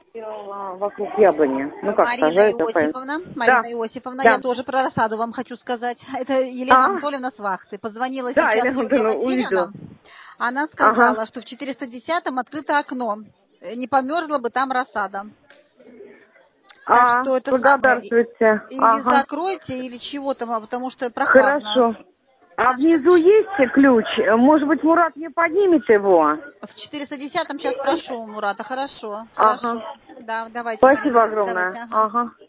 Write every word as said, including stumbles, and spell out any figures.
вокруг яблони. Ну как, Марина сажают, Иосифовна, Марина да. Иосифовна, Да. я тоже про рассаду вам хочу сказать. Это Елена А? Анатольевна с вахты. Позвонила Да, сейчас Елена Юлия Анатольевна Васильевна. увидела. Она сказала, Ага. что в четыреста десятом открыто окно. Не померзла бы там рассада. Так А, что это самое. благодарствуйте. Или Ага. закройте, или чего там, потому что прохладно. Хорошо. А Так что внизу есть ключ? Может быть, Мурат мне поднимет его? в четыреста десятом сейчас спрошу у Мурата. Хорошо, Ага. хорошо. Да, давайте, Спасибо Марина, огромное. давайте. Ага. Ага.